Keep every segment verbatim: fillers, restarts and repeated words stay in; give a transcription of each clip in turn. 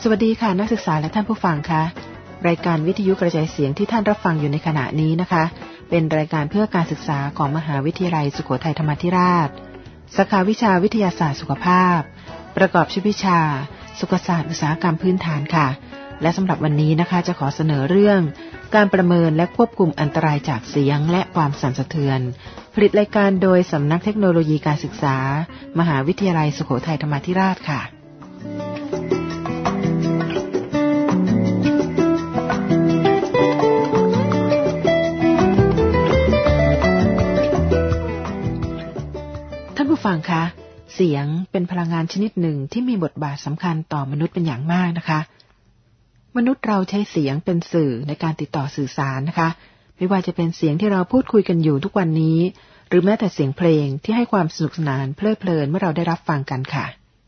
สวัสดีค่ะนักศึกษาและท่านผู้ฟังค่ะรายการวิทยุกระจายเสียงที่ท่านรับฟังอยู่ในขณะนี้นะคะเป็นรายการเพื่อการศึกษาของมหาวิทยาลัยสุโขทัยธรรมาธิราชสาขาวิชาวิทยาศาสตร์สุขภาพประกอบชื่อวิชาสุขศาสตร์อุตสาหกรรมพื้นฐานค่ะและสำหรับวันนี้นะคะจะขอเสนอเรื่องการประเมินและควบคุมอันตรายจากเสียงและความสั่นสะเทือนผลิตรายการโดยสำนักเทคโนโลยีการศึกษามหาวิทยาลัยสุโขทัยธรรมาธิราชค่ะท่านผู้ฟังคะเสียงเป็นพลังงานชนิดหนึ่งที่มีบทบาทสำคัญต่อมนุษย์เป็นอย่างมากนะคะมนุษย์เราใช้เสียงเป็นสื่อในการติดต่อสื่อสารนะคะไม่ว่าจะเป็นเสียงที่เราพูดคุยกันอยู่ทุกวันนี้หรือแม้แต่เสียงเพลงที่ให้ความสนุกสนานเพลิดเพลินเมื่อเราได้รับฟังกันค่ะ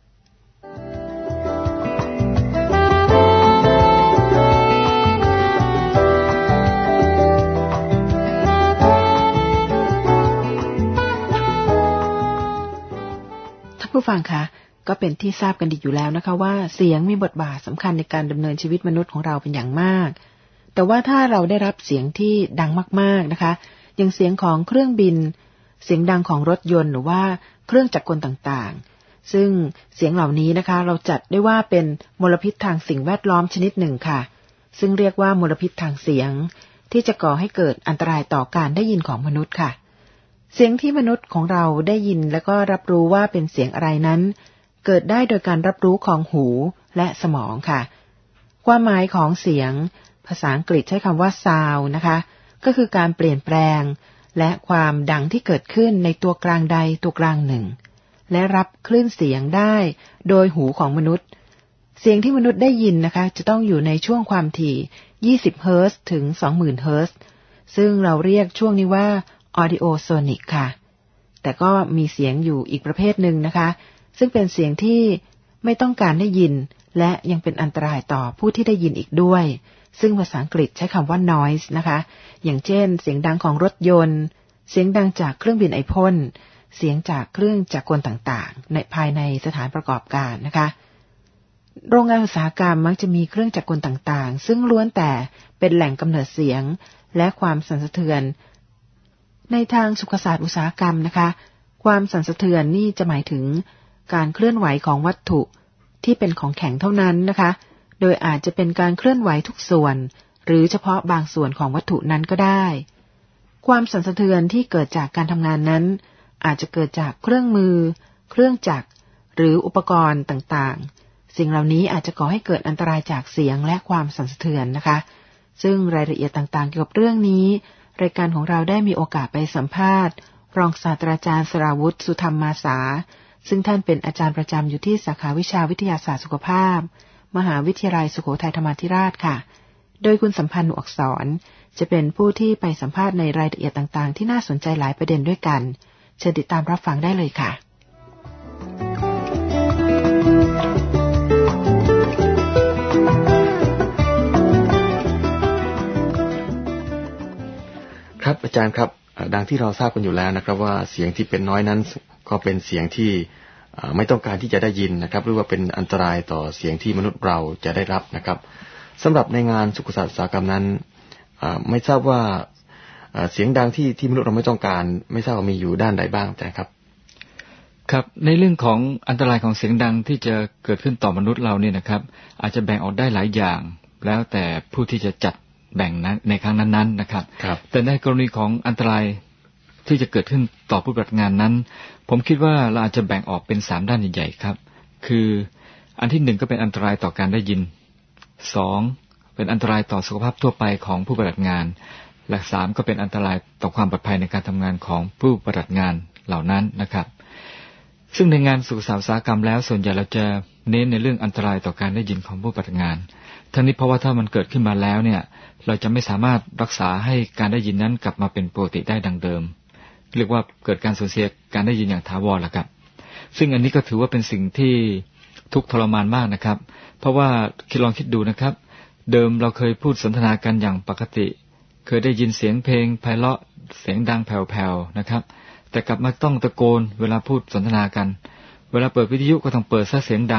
ผู้ฟังคะก็เป็นที่ทราบกันดีอยู่แล้วนะคะว่าเสียงมีบทบาทสำคัญในการดำเนินชีวิตมนุษย์ของเราเป็นอย่างมากแต่ว่าถ้าเราได้รับเสียงที่ดังมากๆนะคะอย่างเสียงของเครื่องบินเสียงดังของรถยนต์หรือว่าเครื่องจักรกลต่างๆซึ่งเสียงเหล่านี้นะคะเราจัดได้ว่าเป็นมลพิษทางสิ่งแวดล้อมชนิดหนึ่งค่ะซึ่งเรียกว่ามลพิษทางเสียงที่จะก่อให้เกิดอันตรายต่อการได้ยินของมนุษย์ค่ะเสียงที่มนุษย์ของเราได้ยินและก็รับรู้ว่าเป็นเสียงอะไรนั้นเกิดได้โดยการรับรู้ของหูและสมองค่ะความหมายของเสียงภาษาอังกฤษใช้คำว่า sound นะคะก็คือการเปลี่ยนแปลงและความดังที่เกิดขึ้นในตัวกลางใดตัวกลางหนึ่งและรับคลื่นเสียงได้โดยหูของมนุษย์เสียงที่มนุษย์ได้ยินนะคะจะต้องอยู่ในช่วงความถี่ยี่สิบเฮิร์ตซ์ถึง สองหมื่น เฮิร์ตซ์ซึ่งเราเรียกช่วงนี้ว่าAudiosonic ค่ะแต่ก็มีเสียงอยู่อีกประเภทหนึ่งนะคะซึ่งเป็นเสียงที่ไม่ต้องการได้ยินและยังเป็นอันตรายต่อผู้ที่ได้ยินอีกด้วยซึ่งภาษาอังกฤษใช้คำว่า noise นะคะอย่างเช่นเสียงดังของรถยนต์เสียงดังจากเครื่องบินไอพ่นเสียงจากเครื่องจักรกลต่างๆในภายในสถานประกอบการนะคะโรงงานอุตสาหกรรมมักจะมีเครื่องจักรกลต่างๆซึ่งล้วนแต่เป็นแหล่งกำเนิดเสียงและความสั่นสะเทือนในทางสุขศาสตร์อุตสาหกรรมนะคะความสั่นสะเทือนนี่จะหมายถึงการเคลื่อนไหวของวัตถุที่เป็นของแข็งเท่านั้นนะคะโดยอาจจะเป็นการเคลื่อนไหวทุกส่วนหรือเฉพาะบางส่วนของวัตถุนั้นก็ได้ความสั่นสะเทือนที่เกิดจากการทำงานนั้นอาจจะเกิดจากเครื่องมือเครื่องจักรหรืออุปกรณ์ต่างๆสิ่งเหล่านี้อาจจะก่อให้เกิดอันตรายจากเสียงและความสั่นสะเทือนนะคะซึ่งรายละเอียดต่างๆเกี่ยวกับเรื่องนี้รายการของเราได้มีโอกาสไปสัมภาษณ์รองศาสตราจารย์สราวุฒิสุธรรมมาสาซึ่งท่านเป็นอาจารย์ประจำอยู่ที่สาขาวิชาวิทยาศาสตร์สุขภาพมหาวิทยาลัยสุโขทัยธรรมาธิราชค่ะโดยคุณสัมพันธ์หนูอักษรจะเป็นผู้ที่ไปสัมภาษณ์ในรายละเอียดต่างๆที่น่าสนใจหลายประเด็นด้วยกันเชิญติดตามรับฟังได้เลยค่ะครับอาจารย์ครับดังที่เราทราบกันอยู่แล้วนะครับว่าเสียงที่เป็นน้อยนั้นก็เป็นเสียงที่ไม่ต้องการที่จะได้ยินนะครับหรือว่าเป็นอันตรายต่อเสียงที่มนุษย์เราจะได้รับนะครับสำหรับในงานสุขศาสตร์อุตสาหกรรมนั้นไม่ทราบว่าเสียงดังที่ที่มนุษย์เราไม่ต้องการไม่ทราบว่ามีอยู่ด้านใดบ้างอาจารย์ครับครับในเรื่องของอันตรายของเสียงดังที่จะเกิดขึ้นต่อมนุษย์เราเนี่ยนะครับอาจจะแบ่งออกได้หลายอย่างแล้วแต่ผู้ที่จะจัดแบ่งในครั้งนั้นๆนะครับแต่ในกรณีของอันตรายที่จะเกิดขึ้นต่อผู้ปฏิบัติงานนั้นผมคิดว่าเราอาจจะแบ่งออกเป็นสามด้านใหญ่ๆครับคืออันที่หนึ่งก็เป็นอันตรายต่อการได้ยินสองเป็นอันตรายต่อสุขภาพทั่วไปของผู้ปฏิบัติงานและสามก็เป็นอันตรายต่อความปลอดภัยในการทำงานของผู้ปฏิบัติงานเหล่านั้นนะครับซึ่งในงานสุขศาสตร์อุตสาหกรรมแล้วส่วนใหญ่เราจะเน้นในเรื่องอันตรายต่อการได้ยินของผู้ปฏิบัติงานทั้งนี้เพราะว่าถ้ามันเกิดขึ้นมาแล้วเนี่ยเราจะไม่สามารถรักษาให้การได้ยินนั้นกลับมาเป็นปกติได้ดังเดิมเรียกว่าเกิดการสูญเสียการได้ยินอย่างถาวรล่ะครับซึ่งอันนี้ก็ถือว่าเป็นสิ่งที่ทุกข์ทรมานมากนะครับเพราะว่าคิดลองคิดดูนะครับเดิมเราเคยพูดสนทนากันอย่างปกติเคยได้ยินเสียงเพลงไพเราะเสียงดังแผ่วๆนะครับแต่กลับมาต้องตะโกนเวลาพูดสนทนากันเวลาเปิดวิทยุก็ต้องเปิดซะเสียงดัง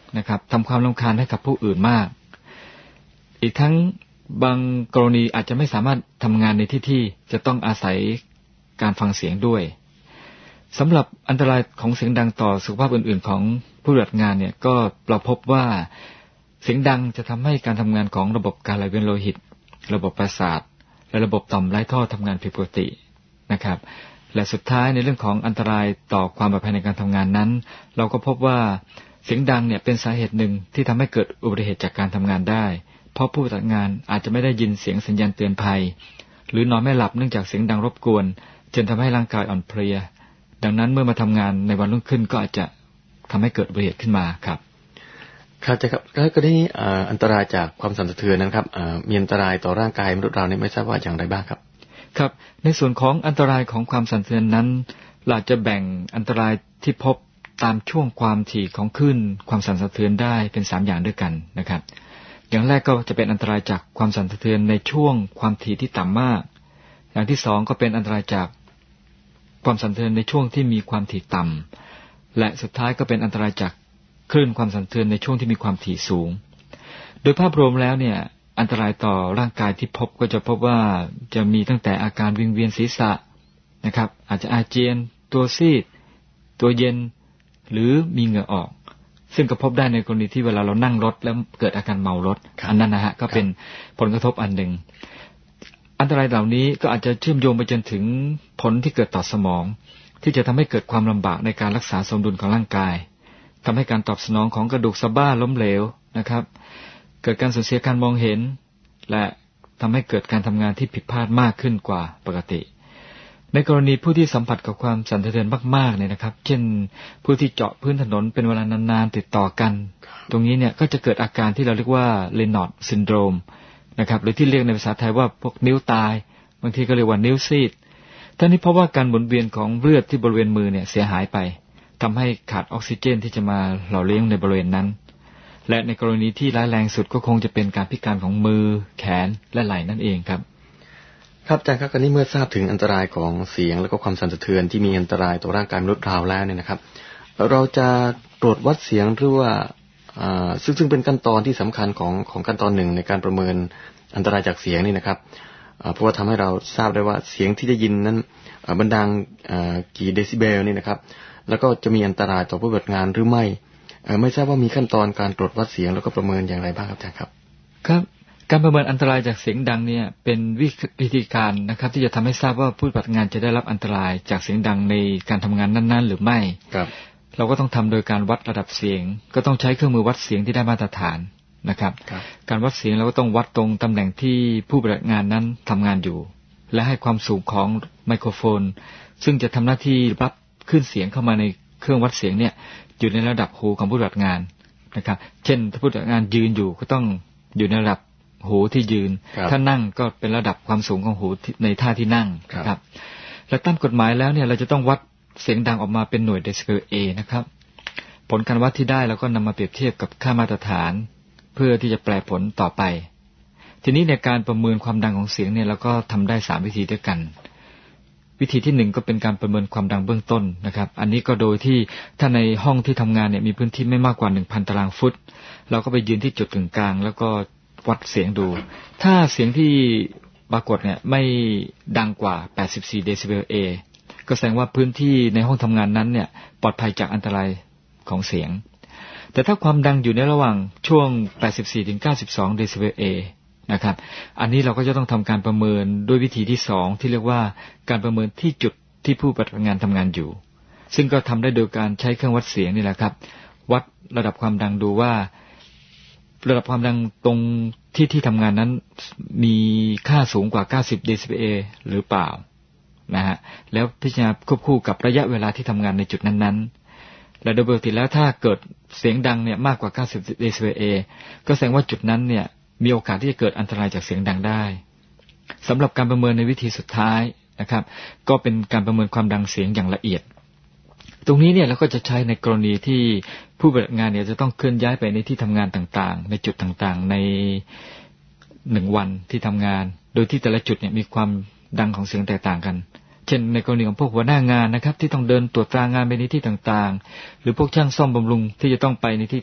นะครับทำความรำคาญให้กับผู้อื่นมากอีกทั้งบางกรณีอาจจะไม่สามารถทำงานในที่ที่จะต้องอาศัยการฟังเสียงด้วยสำหรับอันตรายของเสียงดังต่อสุขภาพอื่นๆของผู้ปฏิบัติงานเนี่ยก็เราพบว่าเสียงดังจะทำให้การทำงานของระบบการไหลเวียนโลหิตระบบประสาทและระบบต่อมไร้ท่อทำงานผิดปกตินะครับและสุดท้ายในเรื่องของอันตรายต่อความปลอดภัยในการทำงานนั้นเราก็พบว่าเสียงดังเนี่ยเป็นสาเหตุหนึ่งที่ทำให้เกิดอุบัติเหตุจากการทำงานได้เพราะผู้ปฏิบัติงานอาจจะไม่ได้ยินเสียงสัญญาณเตือนภัยหรือนอนไม่หลับเนื่องจากเสียงดังรบกวนจนทำให้ร่างกายอ่อนเพลียดังนั้นเมื่อมาทำงานในวันรุ่งขึ้นก็อาจจะทำให้เกิดอุบัติเหตุขึ้นมาครับครับจะครับแล้วก็นี้อันตรายจากความสั่นสะเทือนนะครับมีอันตรายต่อร่างกายมนุษย์เราเนี่ยไม่ทราบว่าอย่างไรบ้างครับครับในส่วนของอันตรายของความสั่นสะเทือนนั้นเราจะแบ่งอันตรายที่พบตามช่วงความถี่ของคลื่นความสั่นสะเทือนได้เป็นสามอย่างด้วยกันนะครับอย่างแรกก็จะเป็นอันตรายจากความสั่นสะเทือนในช่วงความถี่ที่ต่ำมากอย่างที่สองก็เป็นอันตรายจากความสั่นสะเทือนในช่วงที่มีความถี่ต่ำและสุดท้ายก็เป็นอันตรายจากคลื่นความสั่นสะเทือนในช่วงที่มีความถี่สูงโดยภาพรวมแล้วเนี่ยอันตรายต่อร่างกายที่พบก็จะพบว่าจะมีตั้งแต่อาการวิงเวียนศีรษะนะครับอาจจะอาเจียนตัวซีดตัวเย็นหรือมีเหงื่อออกซึ่งก็พบได้ในกรณีที่เวลาเรานั่งรถแล้วเกิดอาการเมารถอันนั้นนะฮะก็เป็นผลกระทบอันหนึ่งอันตรายเหล่านี้ก็อาจจะเชื่อมโยงไปจนถึงผลที่เกิดต่อสมองที่จะทำให้เกิดความลำบากในการรักษาสมดุลของร่างกายทำให้การตอบสนองของกระดูกสะบ้าล้มเหลวนะครับเกิดการสูญเสียการมองเห็นและทำให้เกิดการทำงานที่ผิดพลาดมากขึ้นกว่าปกติในกรณีผู้ที่สัมผัสกับความสั่นสะเทือนมากๆเนี่ยนะครับเช่นผู้ที่เจาะพื้นถนนเป็นเวลานานๆติดต่อกันตรงนี้เนี่ยก็จะเกิดอาการที่เราเรียกว่าเรนอร์ดซินโดรมนะครับหรือที่เรียกในภาษาไทยว่าพวกนิ้วตายบางทีก็เรียกว่านิ้วซีดท่านี้เพราะว่าการหมุนเวียนของเลือดที่บริเวณมือเนี่ยเสียหายไปทำให้ขาดออกซิเจนที่จะมาหล่อเลี้ยงในบริเวณนั้นและในกรณีที่ร้ายแรงสุดก็คงจะเป็นการพิการของมือแขนและไหล่นั่นเองครับครับอาจารย์ครับตอนนี้เมื่อทราบถึงอันตรายของเสียงและก็ความสั่นสะเทือนที่มีอันตรายต่อร่างกายมนุษย์เราแล้วเนี่ยนะครับเราจะตรวจวัดเสียงหรือว่าซึ่งซึ่งเป็นขั้นตอนที่สำคัญของของขั้นตอนหนึ่งในการประเมินอันตรายจากเสียงนี่นะครับเพราะว่าทำให้เราทราบได้ว่าเสียงที่ได้ยินนั้นมันดังกี่เดซิเบลนี่นะครับแล้วก็จะมีอันตรายต่อผู้ปฏิบัติงานหรือไม่ไม่ทราบว่ามีขั้นตอนการตรวจวัดเสียงแล้วก็ประเมินอย่างไรบ้างครับอาจารย์ครับครับการประเมินอันตรายจากเสียงดังเนี่ยเป็นวิธีการนะครับที่จะทำให้ทราบว่าผู้ปฏิบัติงานจะได้รับอันตรายจากเสียงดังในการทำงานนั้นๆหรือไม่ครับเราก็ต้องทำโดยการวัดระดับเสียงก็ต้องใช้เครื่องมือวัดเสียงที่ได้มาตรฐานนะครับการวัดเสียงเราก็ต้องวัดตรงตำแหน่งที่ผู้ปฏิบัติงานนั้นทำงานอยู่และให้ความสูงของไมโครโฟนซึ่งจะทำหน้าที่รับคลื่นเสียงเข้ามาในเครื่องวัดเสียงเนี่ยอยู่ในระดับหูของผู้ปฏิบัติงานนะครับเช่นถ้าผู้ปฏิบัติงานยืนอยู่ก็ต้องอยู่ในระดับหูที่ยืนถ้านั่งก็เป็นระดับความสูงของหูในท่าที่นั่งครับและตามกฎหมายแล้วเนี่ยเราจะต้องวัดเสียงดังออกมาเป็นหน่วยเดซิเบล A นะครับผลการวัดที่ได้เราก็นำมาเปรียบเทียบกับค่ามาตรฐานเพื่อที่จะแปลผลต่อไปทีนี้ในการประเมินความดังของเสียงเนี่ยเราก็ทำได้สามวิธีด้วยกันวิธีที่หนึ่งก็เป็นการประเมินความดังเบื้องต้นนะครับอันนี้ก็โดยที่ถ้าในห้องที่ทำงานเนี่ยมีพื้นที่ไม่มากกว่า หนึ่งพัน ตารางฟุตเราก็ไปยืนที่จุดกึ่งกลางแล้วก็วัดเสียงดูถ้าเสียงที่ปรากฏเนี่ยไม่ดังกว่าแปดสิบสี่เดซิเบล A ก็แสดงว่าพื้นที่ในห้องทำงานนั้นเนี่ยปลอดภัยจากอันตรายของเสียงแต่ถ้าความดังอยู่ในระหว่างช่วงแปดสิบสี่ถึงเก้าสิบสองเดซิเบล A นะครับอันนี้เราก็จะต้องทำการประเมินด้วยวิธีที่สองที่เรียกว่าการประเมินที่จุดที่ผู้ปฏิบัติงานทำงานอยู่ซึ่งก็ทำได้โดยการใช้เครื่องวัดเสียงนี่แหละครับวัดระดับความดังดูว่าระดับความดังตรงที่ที่ทำงานนั้นมีค่าสูงกว่าเก้าสิบเดซิเบลหรือเปล่านะฮะแล้วพิจารณาควบคู่กับระยะเวลาที่ทำงานในจุดนั้นๆและโดยปกติแล้วถ้าเกิดเสียงดังเนี่ยมากกว่าเก้าสิบเดซิเบลก็แสดงว่าจุดนั้นเนี่ยมีโอกาสที่จะเกิดอันตรายจากเสียงดังได้สำหรับการประเมินในวิธีสุดท้ายนะครับก็เป็นการประเมินความดังเสียงอย่างละเอียดตรงนี้เนี่ยเราก็จะใช้ในกรณีที่ผู้ปฏิบัติงานเนี่ยจะต้องเคลื่อนย้ายไปในที่ทำงานต่างๆในจุดต่างๆในหนึ่งวันที่ทำงานโดยที่แต่ละจุดเนี่ยมีความดังของเสียงแตกต่างกันเช่นในกรณีของพวกหัวหน้างานนะครับที่ต้องเดินตรวจตรางานไปในที่ต่างๆหรือพวกช่างซ่อมบำรุงที่จะต้องไปในที่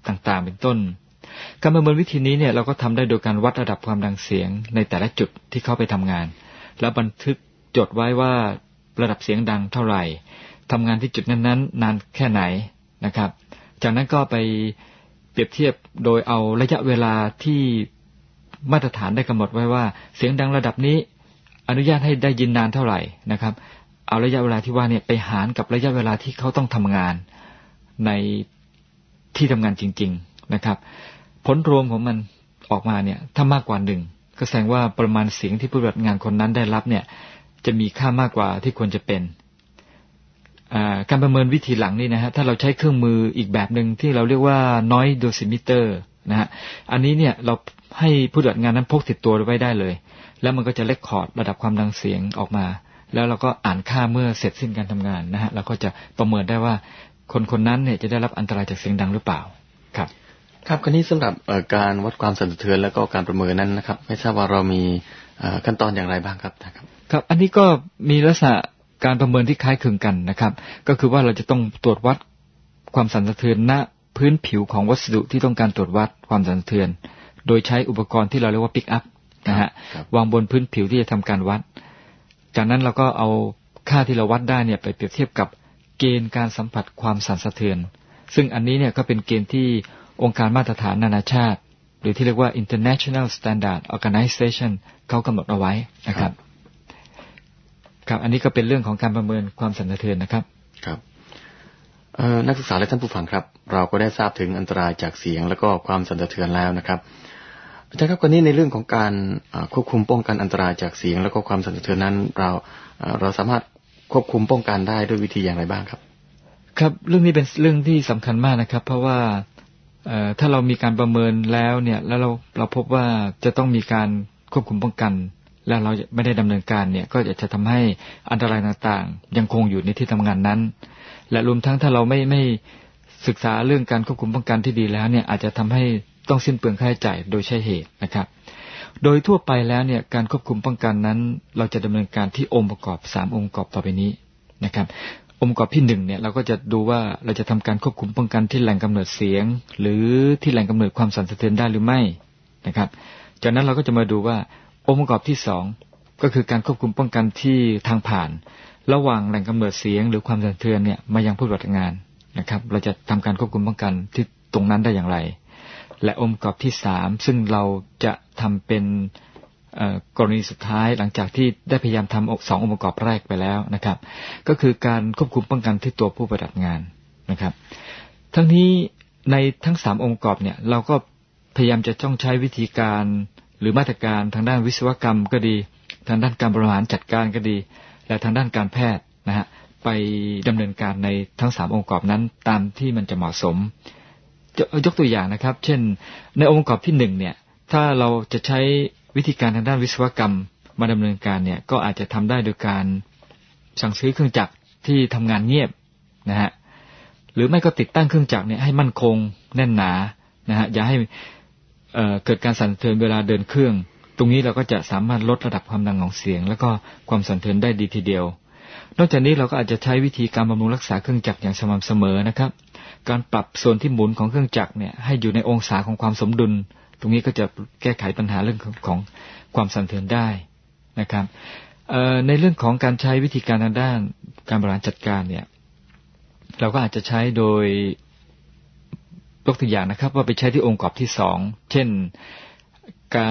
ต่างๆเป็นต้นการประเมินวิธีนี้เนี่ยเราก็ทำได้โดยการวัดระดับความดังเสียงในแต่ละจุดที่เข้าไปทำงานแล้วบันทึกจดไว้ว่าระดับเสียงดังเท่าไหร่ทำงานที่จุดนั้นๆนานแค่ไหนนะครับจากนั้นก็ไปเปรียบเทียบโดยเอาระยะเวลาที่มาตรฐานได้กำหนดไว้ว่าเสียงดังระดับนี้อนุญาตให้ได้ยินนานเท่าไหร่นะครับเอาระยะเวลาที่ว่าเนี่ยไปหารกับระยะเวลาที่เขาต้องทำงานในที่ทำงานจริงๆนะครับผลรวมของมันออกมาเนี่ยถ้ามากกว่าหนึ่งก็แสดงว่าปริมาณเสียงที่ผู้ปฏิบัติงานคนนั้นได้รับเนี่ยจะมีค่ามากกว่าที่ควรจะเป็นการประเมินวิธีหลังนี่นะฮะถ้าเราใช้เครื่องมืออีกแบบหนึ่งที่เราเรียกว่า noise dosimeter นะฮะอันนี้เนี่ยเราให้ผู้ปฏิบัติงานนั้นพกติดตัวไว้ได้เลยแล้วมันก็จะเรคคอร์ดระดับความดังเสียงออกมาแล้วเราก็อ่านค่าเมื่อเสร็จสิ้นการทำงานนะฮะเราก็จะประเมินได้ว่าคนคนนั้นเนี่ยจะได้รับอันตรายจากเสียงดังหรือเปล่าครับครับคราวนี้สำหรับการวัดความสั่นสะเทือนแล้วก็การประเมินนั้นนะครับไม่ทราบว่าเรามีขั้นตอนอย่างไรบ้างครับครับครับอันนี้ก็มีลักษณะการประเมินที่คล้ายคลึงกันนะครับก็คือว่าเราจะต้องตรวจวัดความสั่นสะเทือนณพื้นผิวของวัสดุที่ต้องการตรวจวัดความสั่นสะเทือนโดยใช้อุปกรณ์ที่เราเรียกว่าปิกอัพนะฮะวางบนพื้นผิวที่จะทำการวัดจากนั้นเราก็เอาค่าที่เราวัดได้เนี่ยไปเปรียบเทียบกับเกณฑ์การสัมผัสความสั่นสะเทือนซึ่งอันนี้เนี่ยก็เป็นเกณฑ์ที่องค์การมาตรฐานนานาชาติหรือที่เรียกว่า International Standard Organization เขากำหนดเอาไว้นะครับครับอันนี้ก็เป็นเรื่องของการประเมินความสั่นสะเทือนนะครับครับนักศึกษาและท่านผู้ฟังครับเราก็ได้ทราบถึงอันตรายจากเสียงและก็ความสั่นสะเทือนแล้วนะครับอาจารย์ครับกรณีในเรื่องของการควบคุมป้องกันอันตรายจากเสียงและก็ความสั่นสะเทือนนั้นเราเราสามารถควบคุมป้องกันได้ด้วยวิธีอย่างไรบ้างครับครับเรื่องนี้เป็นเรื่องที่สำคัญมากนะครับเพราะว่าถ้าเรามีการประเมินแล้วเนี่ยแล้วเราเราพบว่าจะต้องมีการควบคุมป้องกันแล้วเราไม่ได้ดำเนินการเนี่ยก็จะทำให้อันตรายต่างๆยังคงอยู่ในที่ทำงานนั้นและรวมทั้งถ้าเราไม่ไม่ศึกษาเรื่องการควบคุมป้องกันที่ดีแล้วเนี่ยอาจจะทำให้ต้องสิ้นเปลืองค่าใช้จ่ายโดยใช่เหตุนะครับโดยทั่วไปแล้วเนี่ยการควบคุมป้องกันนั้นเราจะดำเนินการที่องค์ประกอบสามองค์ประกอบต่อไปนี้นะครับองค์ประกอบที่หนึ่งเนี่ยเราก็จะดูว่าเราจะทำการควบคุมป้องกันที่แหล่งกำเนิดเสียงหรือที่แหล่งกำเนิดความสั่นสะเทือนได้หรือไม่นะครับจากนั้นเราก็จะมาดูว่าองค์ประกอบที่สองก็คือการควบคุมป้องกันที่ทางผ่านระหว่างแหล่งกำเนิดเสียงหรือความสั่นสะเทือนเนี่ยมายังผู้ปฏิบัติงานนะครับเราจะทำการควบคุมป้องกันที่ตรงนั้นได้อย่างไรและองค์ประกอบที่สามซึ่งเราจะทำเป็นกรณีสุดท้ายหลังจากที่ได้พยายามทำสององค์ประกอบแรกไปแล้วนะครับก็คือการควบคุมป้องกันที่ตัวผู้ปฏิบัติงานนะครับทั้งนี้ในทั้งสามองค์ประกอบเนี่ยเราก็พยายามจะต้องใช้วิธีการหรือมาตรการทางด้านวิศวกรรมก็ดีทางด้านการบริหารจัดการก็ดีและทางด้านการแพทย์นะฮะไปดำเนินการในทั้งสามองค์ประกอบนั้นตามที่มันจะเหมาะสมยกตัวอย่างนะครับเช่นในองค์ประกอบที่หนึ่งเนี่ยถ้าเราจะใช้วิธีการทางด้านวิศวกรรมมาดำเนินการเนี่ยก็อาจจะทำได้โดยการสั่งซื้อเครื่องจักรที่ทำงานเงียบนะฮะหรือไม่ก็ติดตั้งเครื่องจักรเนี่ยให้มั่นคงแน่นหนานะฮะอย่าให้เอ่อเกิดการสั่นสะเทือนเวลาเดินเครื่องตรงนี้เราก็จะสามารถลดระดับความดังของเสียงแล้วก็ความสั่นสะเทือนได้ดีทีเดียวนอกจากนี้เราก็อาจจะใช้วิธีการบำรุงรักษาเครื่องจักรอย่างสม่ำเสมอนะครับการปรับส่วนที่หมุนของเครื่องจักรเนี่ยให้อยู่ในองศาของความสมดุลตรงนี้ก็จะแก้ไขปัญหาเรื่องของความสั่นสะเทือนได้นะครับในเรื่องของการใช้วิธีการทางด้านการบริหารจัดการเนี่ยเราก็อาจจะใช้โดยยกตัวอย่างนะครับว่าไปใช้ที่องค์ประกอบที่สองเช่นการ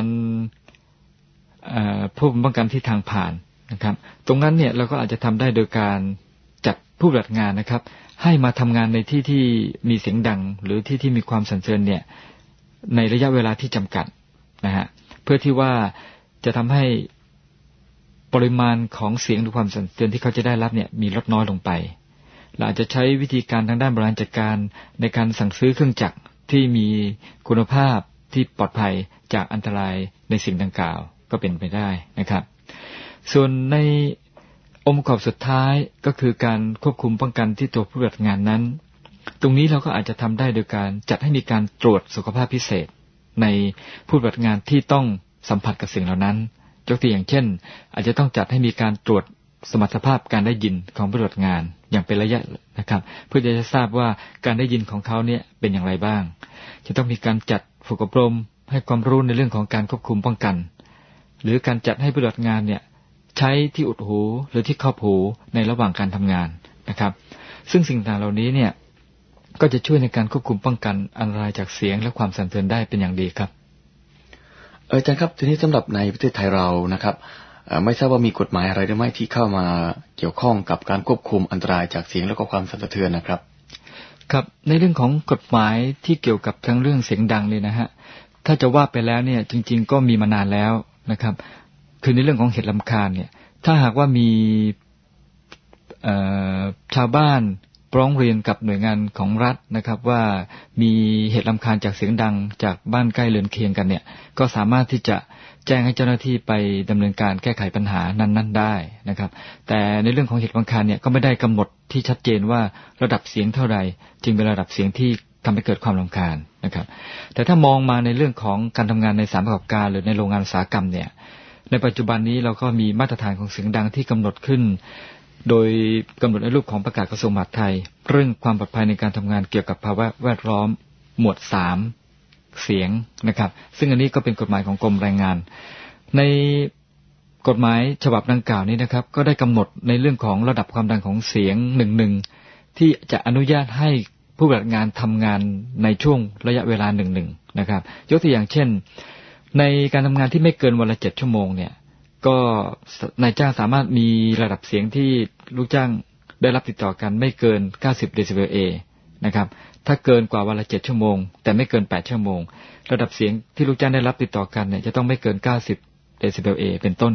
ผู้ป้องกันที่ทางผ่านนะครับตรงนั้นเนี่ยเราก็อาจจะทำได้โดยการจัดผู้ปฏิบัติงานนะครับให้มาทำงานในที่ที่มีเสียงดังหรือที่ที่มีความสั่นสะเทือนเนี่ยในระยะเวลาที่จำกัดนะฮะเพื่อที่ว่าจะทำให้ปริมาณของเสียงหรือความสั่นสะเทือนที่เขาจะได้รับเนี่ยมีลดน้อยลงไปเราอาจจะใช้วิธีการทางด้านบริหารจัดการในการสั่งซื้อเครื่องจักรที่มีคุณภาพที่ปลอดภัยจากอันตรายในสิ่งดังกล่าวก็เป็นไปได้นะครับส่วนในองค์ประกอบสุดท้ายก็คือการควบคุมป้องกันที่ตัวผู้ปฏิบัติงานนั้นตรงนี้เราก็อาจจะทำได้โดยการจัดให้มีการตรวจสุขภาพพิเศษในผู้ปฏิบัติงานที่ต้องสัมผัสกับสิ่งเหล่านั้นยกตัวอย่างเช่นอาจจะต้องจัดให้มีการตรวจสมรรถภาพการได้ยินของผู้ปฏิบัติงานอย่างเป็นระยะนะครับเพื่อจะทราบว่าการได้ยินของเขาเนี่ยเป็นอย่างไรบ้างจะต้องมีการจัดฝึกอบรมให้ความรู้ในเรื่องของการควบคุมป้องกันหรือการจัดให้ปฏิบัติงานเนี่ยใช้ที่อุดหูหรือที่ครอบหูในระหว่างการทำงานนะครับซึ่งสิ่งต่างเหล่านี้เนี่ยก็จะช่วยในการควบคุมป้องกันอันตรายจากเสียงและความสั่นสะเทือนได้เป็นอย่างดีครับเอออาจารย์ครับทีนี้สำหรับในประเทศไทยเรานะครับไม่ทราบว่ามีกฎหมายอะไรหรือไม่ที่เข้ามาเกี่ยวข้องกับการควบคุมอันตรายจากเสียงและก็ความสั่นสะเทือนนะครับครับในเรื่องของกฎหมายที่เกี่ยวกับทั้งเรื่องเสียงดังเนี่ยนะฮะถ้าจะว่าไปแล้วเนี่ยจริงๆก็มีมานานแล้วนะครับคือในเรื่องของเหตุรำคาญเนี่ยถ้าหากว่ามีชาวบ้านร้องเรียนกับหน่วยงานของรัฐนะครับว่ามีเหตุรำคาญจากเสียงดังจากบ้านใกล้เรือนเคียงกันเนี่ยก็สามารถที่จะแจ้งให้เจ้าหน้าที่ไปดำเนินการแก้ไขปัญหานั้นๆได้นะครับแต่ในเรื่องของเหตุรำคาญเนี่ยก็ไม่ได้กำหนดที่ชัดเจนว่าระดับเสียงเท่าไหร่จึงเป็นระดับเสียงที่ทำให้เกิดความรำคาญนะครับแต่ถ้ามองมาในเรื่องของการทำงานในสถานประกอบการหรือในโรงงานอุตสาหกรรมเนี่ยในปัจจุบันนี้เราก็มีมาตรฐานของเสียงดังที่กำหนดขึ้นโดยกำหนดในรูปของประกาศกระทรวงมหาดไทยเรื่องความปลอดภัยในการทำงานเกี่ยวกับภาวะแวดล้อมหมวดสามเสียงนะครับซึ่งอันนี้ก็เป็นกฎหมายของกรมแรงงานในกฎหมายฉบับดังกล่าวนี้นะครับก็ได้กำหนดในเรื่องของระดับความดังของเสียงหนึ่งหนึ่งที่จะอนุญาตให้ผู้ปฏิบัติงานทำงานในช่วงระยะเวลาหนึ่งหนึ่งนะครับยกตัวอย่างเช่นในการทำงานที่ไม่เกินวันละเจ็ดชั่วโมงเนี่ยก็นายจ้างสามารถมีระดับเสียงที่ลูกจ้างได้รับติดต่อกันไม่เกินเก้าสิบเดซิเบล A นะครับถ้าเกินกว่าวันละเจ็ดชั่วโมงแต่ไม่เกินแปดชั่วโมงระดับเสียงที่ลูกจ้างได้รับติดต่อกันเนี่ยจะต้องไม่เกินเก้าสิบเดซิเบล A เป็นต้น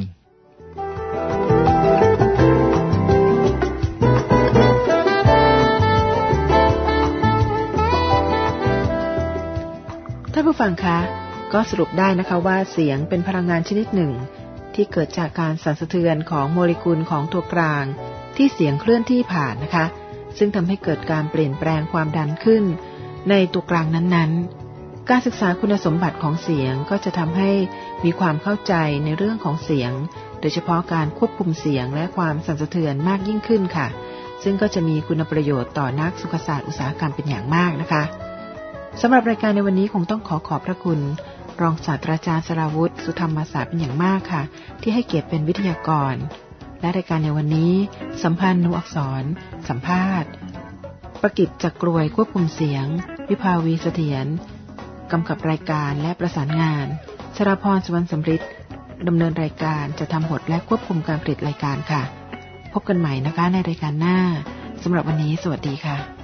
ท่านผู้ฟังคะก็สรุปได้นะคะว่าเสียงเป็นพลังงานชนิดหนึ่งที่เกิดจากการสั่นสะเทือนของโมเลกุลของตัวกลางที่เสียงเคลื่อนที่ผ่านนะคะซึ่งทำให้เกิดการเปลี่ยนแปลงความดันขึ้นในตัวกลางนั้นๆการศึกษาคุณสมบัติของเสียงก็จะทำให้มีความเข้าใจในเรื่องของเสียงโดยเฉพาะการควบคุมเสียงและความสั่นสะเทือนมากยิ่งขึ้นค่ะซึ่งก็จะมีคุณประโยชน์ต่อนักสุขศาสตร์อุตสาหกรรมเป็นอย่างมากนะคะสำหรับรายการในวันนี้คงต้องขอขอบพระคุณรองศาสตราจารย์สราวุฒิสุธรรมศาสตร์เป็นอย่างมากค่ะที่ให้เกียรติเป็นวิทยากรและรายการในวันนี้สัมพันธ์นุอักษรสัมภาษณ์ประกิตจักรกรวยควบคุมเสียงวิภาวีเสถียรกำกับรายการและประสานงานชราพรสุวรรณสำริดดำเนินรายการจะทำบทและควบคุมการผลิตรายการค่ะพบกันใหม่นะคะในรายการหน้าสำหรับวันนี้สวัสดีค่ะ